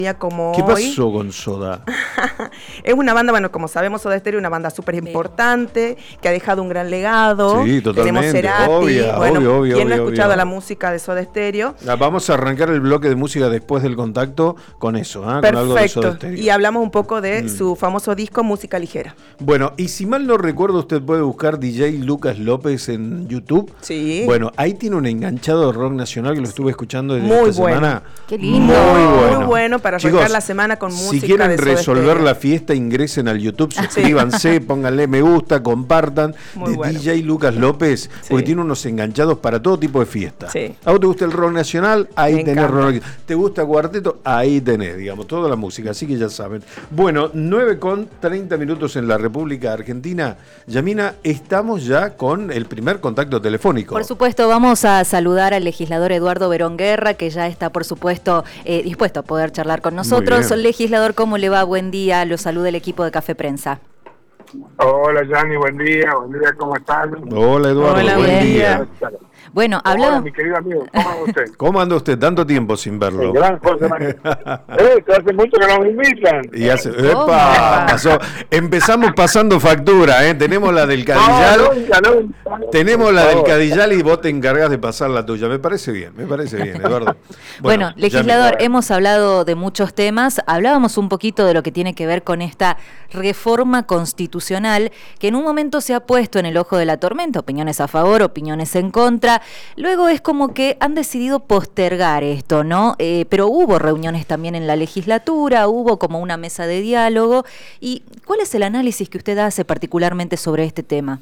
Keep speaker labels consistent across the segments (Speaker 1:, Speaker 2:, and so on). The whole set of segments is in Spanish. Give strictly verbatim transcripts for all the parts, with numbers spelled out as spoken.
Speaker 1: Como
Speaker 2: ¿Qué pasó
Speaker 1: hoy.
Speaker 2: con Soda?
Speaker 1: Es una banda, bueno, como sabemos, Soda Stereo es una banda súper importante, que ha dejado un gran legado.
Speaker 2: Sí, totalmente.
Speaker 1: Tenemos Cerati,
Speaker 2: Obvio,
Speaker 1: bueno,
Speaker 2: obvio, obvio,
Speaker 1: ¿quién no ha
Speaker 2: obvio,
Speaker 1: escuchado
Speaker 2: obvio.
Speaker 1: la música de Soda Stereo?
Speaker 2: Vamos a arrancar el bloque de música después del contacto con eso, ¿eh? Con algo de Soda
Speaker 1: Perfecto,
Speaker 2: Stereo.
Speaker 1: y hablamos un poco de
Speaker 2: Mm.
Speaker 1: su famoso disco Música Ligera.
Speaker 2: Bueno, y si mal no recuerdo, usted puede buscar D J Lucas López en YouTube.
Speaker 1: Sí.
Speaker 2: Bueno, ahí tiene un enganchado de rock nacional que lo estuve escuchando desde
Speaker 1: Muy
Speaker 2: esta
Speaker 1: bueno.
Speaker 2: semana.
Speaker 3: Qué lindo.
Speaker 2: Muy bueno.
Speaker 1: Muy bueno para
Speaker 2: Chicos,
Speaker 1: arrancar la semana con música
Speaker 2: si quieren
Speaker 1: de Soda
Speaker 2: resolver
Speaker 1: Stereo.
Speaker 2: la fiesta, ingresen al YouTube, suscríbanse, pónganle me gusta, compartan.
Speaker 1: Muy
Speaker 2: de
Speaker 1: bueno.
Speaker 2: D J Lucas López,
Speaker 1: Sí.
Speaker 2: porque tiene unos enganchados para todo tipo de fiesta.
Speaker 1: Sí.
Speaker 2: ¿A vos te gusta el rock nacional? Ahí
Speaker 1: Me
Speaker 2: tenés
Speaker 1: encanta.
Speaker 2: rock. ¿Te gusta cuarteto? Ahí tenés, digamos, toda la música. Así que ya saben. Bueno, nueve con treinta minutos en la República Argentina. Yamina, estamos ya con el primer contacto telefónico.
Speaker 3: Por supuesto, vamos a saludar al legislador Eduardo Verón Guerra, que ya está, por supuesto, eh, dispuesto a poder charlar con nosotros.
Speaker 2: bien.
Speaker 3: Legislador, ¿cómo le va? Buen día, lo saluda el equipo de Café Prensa.
Speaker 4: Hola, Yanni, buen día, buen día, ¿cómo están?
Speaker 2: Hola, Eduardo,
Speaker 1: Hola,
Speaker 2: buen
Speaker 1: buen
Speaker 2: día.
Speaker 3: Bueno,
Speaker 4: Hola,
Speaker 3: hablamos...
Speaker 4: mi querido amigo, ¿cómo anda usted?
Speaker 2: ¿Cómo anda usted? Tanto tiempo sin verlo.
Speaker 4: El gran José Manuel. Eh, que hace mucho que no me invitan.
Speaker 2: Y hace,
Speaker 3: ¿Cómo?
Speaker 2: ¡epa! Pasó. Empezamos pasando factura, ¿eh? Tenemos la del Cadillal.
Speaker 4: No, nunca, nunca.
Speaker 2: Tenemos la
Speaker 4: Por
Speaker 2: del
Speaker 4: favor.
Speaker 2: Cadillal y vos te encargas de pasar la tuya. Me parece bien, me parece bien, Eduardo.
Speaker 3: Bueno,
Speaker 2: ya
Speaker 3: legislador,
Speaker 2: me-
Speaker 3: hemos hablado de muchos temas, hablábamos un poquito de lo que tiene que ver con esta reforma constitucional que en un momento se ha puesto en el ojo de la tormenta, opiniones a favor, opiniones en contra, luego es como que han decidido postergar esto, ¿no? Eh, pero hubo reuniones también en la legislatura, hubo como una mesa de diálogo, y ¿cuál es el análisis que usted hace particularmente sobre este tema?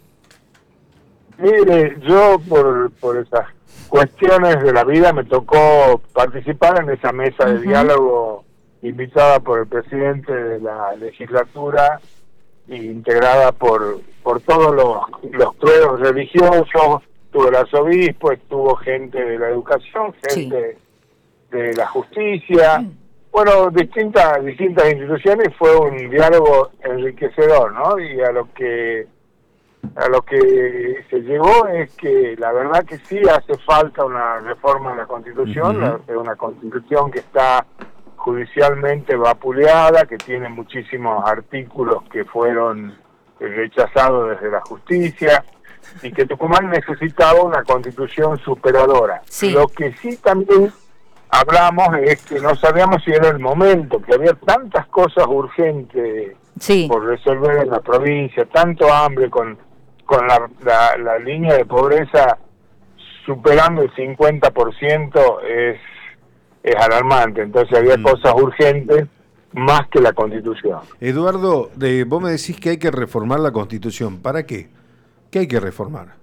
Speaker 4: Mire, yo por, por esas cuestiones de la vida me tocó participar en esa mesa de
Speaker 3: Ujú.
Speaker 4: diálogo invitada por el presidente de la legislatura e integrada por, por todos los, los cleros religiosos, tuvo el arzobispo, estuvo gente de la educación, gente de la justicia, bueno, distintas distintas instituciones. Fue un diálogo enriquecedor, ¿no? Y a lo que a lo que se llegó es que la verdad que sí hace falta una reforma de la Constitución,
Speaker 2: Ujú.
Speaker 4: la- una Constitución que está judicialmente vapuleada, que tiene muchísimos artículos que fueron eh, rechazados desde la justicia, y que Tucumán necesitaba una Constitución superadora.
Speaker 3: Sí.
Speaker 4: Lo que sí también hablamos es que no sabíamos si era el momento, que había tantas cosas urgentes
Speaker 3: Sí.
Speaker 4: por resolver en la provincia, tanto hambre con, con la, la, la línea de pobreza superando el cincuenta por ciento, es, es alarmante. Entonces había
Speaker 2: Mm.
Speaker 4: cosas urgentes más que la Constitución.
Speaker 2: Eduardo, de, vos me decís que hay que reformar la Constitución. ¿Para qué? ¿Qué hay que reformar?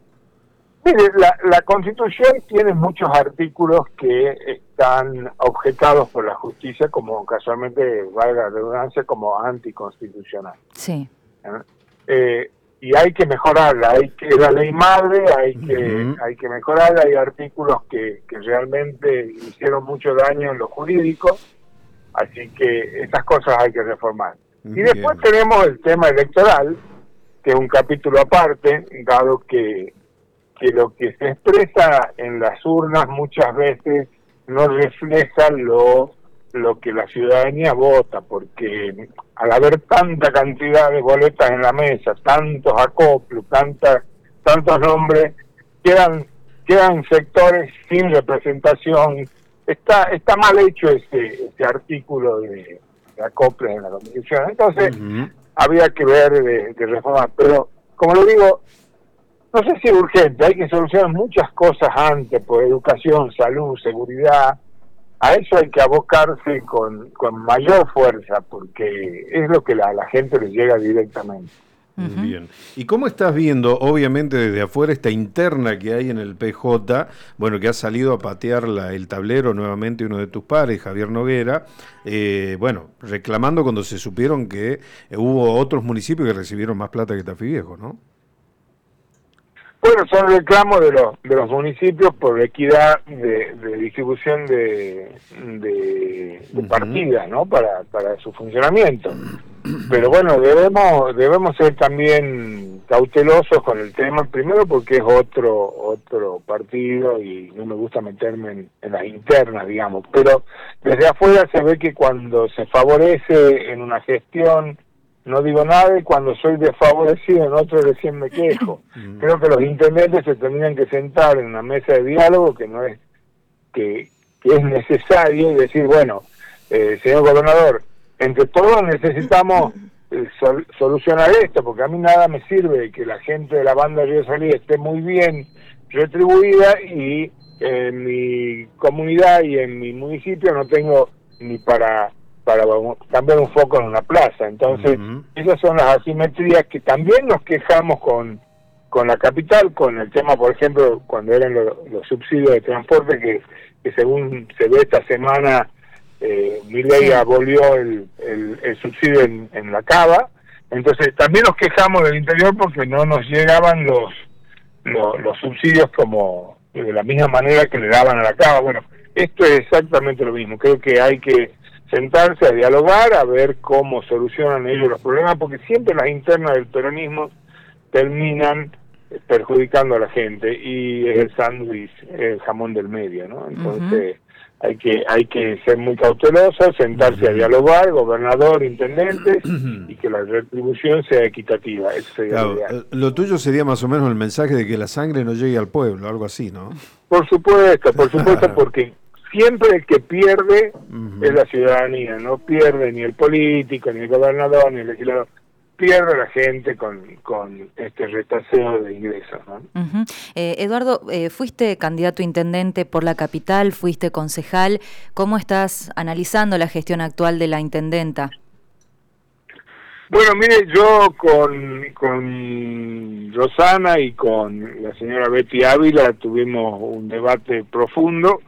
Speaker 4: Mire, la, la Constitución tiene muchos artículos que están objetados por la justicia como, casualmente, valga la redundancia, como anticonstitucional.
Speaker 3: Sí.
Speaker 4: Eh, y hay que mejorarla, hay que la ley madre, hay que
Speaker 2: Ujú.
Speaker 4: hay que mejorarla. Hay artículos que, que realmente hicieron mucho daño en lo jurídico, así que esas cosas hay que reformar. Y
Speaker 2: Bien.
Speaker 4: después tenemos el tema electoral, que es un capítulo aparte, dado que que lo que se expresa en las urnas muchas veces no refleja lo lo que la ciudadanía vota, porque al haber tanta cantidad de boletas en la mesa, tantos acoplos, tantas tantos nombres, quedan quedan sectores sin representación. Está está mal hecho ese, ese artículo de, de acoples en la Constitución. Entonces,
Speaker 2: Ujú.
Speaker 4: había que ver de, de reformar, pero como lo digo, no sé si es urgente, hay que solucionar muchas cosas antes, por educación, salud, seguridad. A eso hay que abocarse con, con mayor fuerza, porque es lo que la, a la gente le llega directamente.
Speaker 3: Ujú.
Speaker 2: Bien. ¿Y cómo estás viendo, obviamente desde afuera, esta interna que hay en el P J? Bueno, que ha salido a patear la, el tablero nuevamente uno de tus pares, Javier Noguera, eh, bueno, reclamando cuando se supieron que eh, hubo otros municipios que recibieron más plata que Tafí Viejo, ¿no?
Speaker 4: Bueno, son reclamos de los de los municipios por equidad de, de distribución de, de, de
Speaker 2: Ujú.
Speaker 4: partidas, ¿no? Para para su funcionamiento. Pero bueno, debemos debemos ser también cautelosos con el tema, primero porque es otro otro partido y no me gusta meterme en, en las internas, digamos, pero desde afuera se ve que cuando se favorece en una gestión no digo nada y cuando soy desfavorecido en otro recién me quejo. Creo que los intendentes se tendrían que sentar en una mesa de diálogo que no es que, que es necesario y decir, bueno, eh, señor gobernador, entre todos necesitamos Sol, solucionar esto, porque a mí nada me sirve que la gente de la banda de Río Salí esté muy bien retribuida y en mi comunidad y en mi municipio no tengo ni para para cambiar un foco en una plaza. Entonces, uh-huh. esas son las asimetrías que también nos quejamos con con la capital, con el tema, por ejemplo, cuando eran lo, los subsidios de transporte, que, que según se ve esta semana, Eh, Milei abolió el, el, el subsidio en, en la cava. Entonces también nos quejamos del interior porque no nos llegaban los, los los subsidios como de la misma manera que le daban a la cava. Bueno, esto es exactamente lo mismo. Creo que hay que sentarse a dialogar, a ver cómo solucionan ellos los problemas, porque siempre las internas del peronismo terminan perjudicando a la gente y es el sándwich, el jamón del medio, ¿no? Entonces uh-huh. Hay que hay que ser muy cautelosos, sentarse uh-huh. a dialogar, gobernador, intendentes, uh-huh. y que la retribución sea equitativa. Eso sería
Speaker 2: claro,
Speaker 4: lo ideal.
Speaker 2: Lo tuyo sería más o menos el mensaje de que la sangre no llegue al pueblo, algo así, ¿no?
Speaker 4: Por supuesto, por supuesto, claro. Porque siempre el que pierde uh-huh. es la ciudadanía, no pierde ni el político, ni el gobernador, ni el legislador. Pierde la gente con, con este retaseo de ingresos, ¿no?
Speaker 3: Uh-huh. eh, Eduardo, eh, fuiste candidato a intendente por la capital, fuiste concejal. ¿Cómo estás analizando la gestión actual de la intendenta?
Speaker 4: Bueno, mire, yo con, con Rosana y con la señora Betty Ávila tuvimos un debate profundo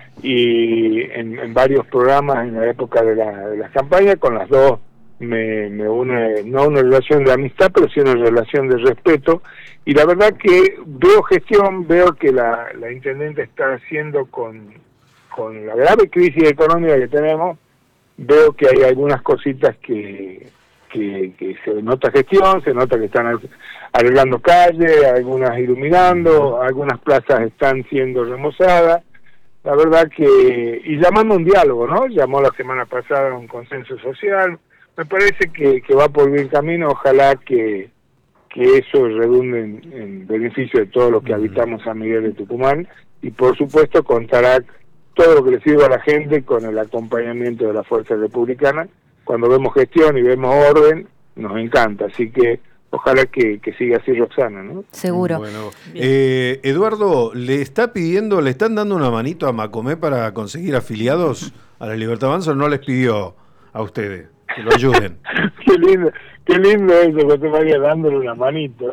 Speaker 4: y en, en varios programas en la época de la, de las campañas, con las dos me, me une, no una relación de amistad, pero sí una relación de respeto, y la verdad que veo gestión, veo que la, la intendente está haciendo con, con la grave crisis económica que tenemos, veo que hay algunas cositas que, que, que se nota gestión, se nota que están arreglando calles, algunas iluminando, algunas plazas están siendo remozadas, la verdad que, y llamando a un diálogo, ¿no? Llamó la semana pasada a un consenso social. Me parece que, que va por buen camino, ojalá que, que eso redunde en, en beneficio de todos los que habitamos San Miguel de Tucumán y por supuesto contará todo lo que le sirva a la gente con el acompañamiento de la Fuerza Republicana. Cuando vemos gestión y vemos orden, nos encanta, así que ojalá que, que siga así Roxana, ¿no?
Speaker 3: Seguro.
Speaker 2: Bueno, eh, Eduardo, ¿le está pidiendo, le están dando una manito a Macomé para conseguir afiliados a la Libertad Avanza o no les pidió a ustedes? Que lo ayuden.
Speaker 4: Qué lindo, qué lindo eso, que te vaya dándole una manito.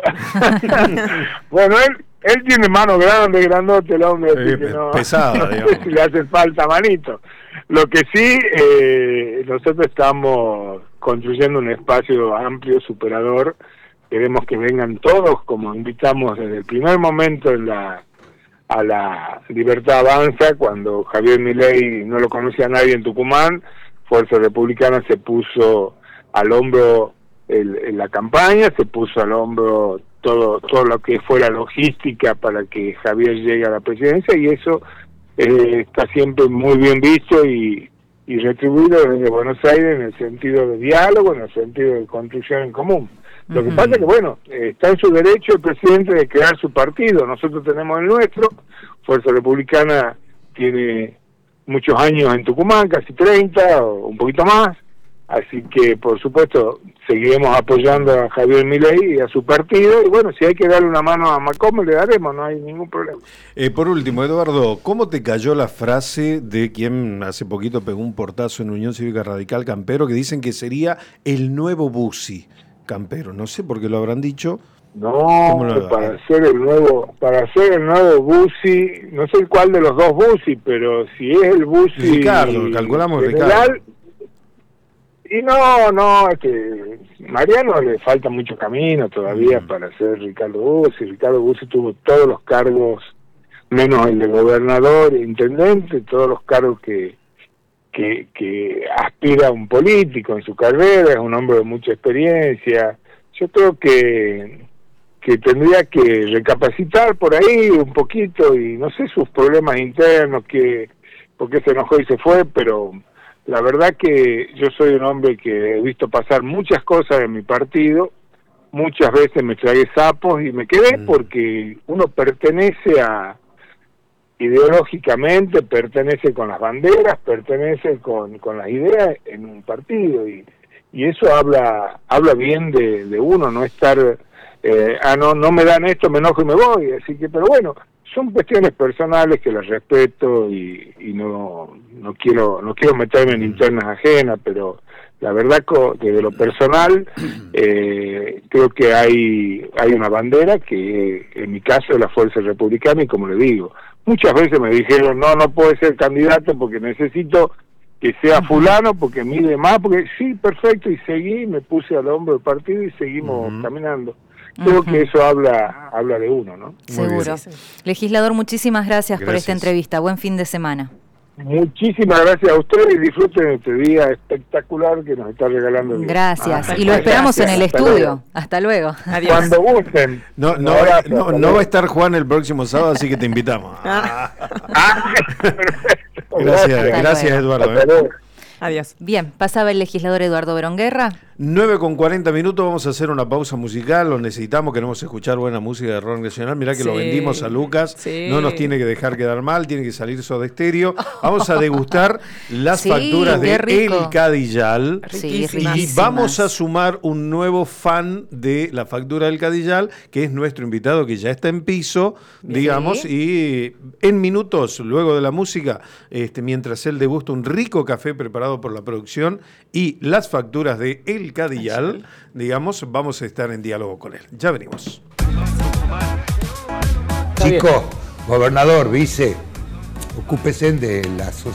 Speaker 4: Bueno, él él tiene mano grande, grandote el hombre, así
Speaker 2: eh,
Speaker 4: que no,
Speaker 2: pesada,
Speaker 4: no sé si le hace falta manito. Lo que sí, eh, nosotros estamos construyendo un espacio amplio, superador. Queremos que vengan todos, como invitamos desde el primer momento en la a la Libertad Avanza, cuando Javier Milei no lo conocía a nadie en Tucumán. Fuerza Republicana se puso al hombro el, en la campaña, se puso al hombro todo todo lo que fue la logística para que Javier llegue a la presidencia, y eso eh, está siempre muy bien visto y, y retribuido desde Buenos Aires en el sentido de diálogo, en el sentido de construcción en común. Lo uh-huh. que pasa es que, bueno, eh, está en su derecho el presidente de crear su partido, nosotros tenemos el nuestro. Fuerza Republicana tiene muchos años en Tucumán, casi treinta o un poquito más, así que por supuesto seguiremos apoyando a Javier Milei y a su partido, y bueno, si hay que darle una mano a Macomé le daremos, no hay ningún problema.
Speaker 2: Eh, por último, Eduardo, ¿cómo te cayó la frase de quien hace poquito pegó un portazo en Unión Cívica Radical Campero, que dicen que sería el nuevo Bussi Campero? No sé por qué lo habrán dicho.
Speaker 4: No, para ser el nuevo, para ser el nuevo Bussi, no sé cuál de los dos Bussi, pero si es el Bussi
Speaker 2: Ricardo, calculamos
Speaker 4: general,
Speaker 2: Ricardo.
Speaker 4: Y no, no, es que Mariano le falta mucho camino todavía mm. para ser Ricardo Bussi. Ricardo Bussi tuvo todos los cargos, menos el de gobernador e intendente, todos los cargos que, que, que aspira un político en su carrera, es un hombre de mucha experiencia. Yo creo que que tendría que recapacitar por ahí un poquito y no sé sus problemas internos, que por qué se enojó y se fue, pero la verdad que yo soy un hombre que he visto pasar muchas cosas en mi partido, muchas veces me tragué sapos y me quedé mm. porque uno pertenece a, ideológicamente, pertenece con las banderas, pertenece con, con las ideas en un partido y, y eso habla habla bien de, de uno, no estar... Eh, ah, no, no me dan esto, me enojo y me voy, así que, pero bueno, son cuestiones personales que las respeto y, y no no quiero no quiero meterme en internas ajenas, pero la verdad que de lo personal eh, creo que hay hay una bandera que en mi caso es la Fuerza Republicana y como le digo, muchas veces me dijeron no, no puede ser candidato porque necesito que sea fulano, porque mide más, porque sí, perfecto, y seguí, me puse al hombro del partido y seguimos uh-huh. caminando. Creo uh-huh. que eso habla habla de uno, ¿no?
Speaker 3: Seguro. Legislador, muchísimas gracias, gracias por esta entrevista. Buen fin de semana.
Speaker 4: Muchísimas gracias a ustedes y disfruten este día espectacular que nos está regalando.
Speaker 3: Gracias. Ah, y lo esperamos gracias. en el Hasta estudio. Luego. Hasta luego.
Speaker 4: Adiós. Cuando gusten.
Speaker 2: No, no, no, no, no va a estar Juan el próximo sábado, así que te invitamos. Ah. Ah, gracias, Hasta gracias luego. Eduardo. ¿eh?
Speaker 3: Adiós. Bien, pasaba el legislador Eduardo Beronguerra.
Speaker 2: nueve con cuarenta minutos, vamos a hacer una pausa musical, lo necesitamos, queremos escuchar buena música de rock nacional, mirá que sí, lo vendimos a Lucas, sí. no nos tiene que dejar quedar mal, tiene que salir Soda Stereo, vamos a degustar las sí, facturas de rico. El Cadillal,
Speaker 3: sí,
Speaker 2: y vamos a sumar un nuevo fan de la factura del Cadillal, que es nuestro invitado que ya está en piso, digamos, sí. y en minutos, luego de la música, este, mientras él degusta un rico café preparado por la producción y las facturas de El Cadillal, digamos, vamos a estar en diálogo con él. Ya venimos.
Speaker 5: Chicos, gobernador, vice, ocúpese de la sociedad.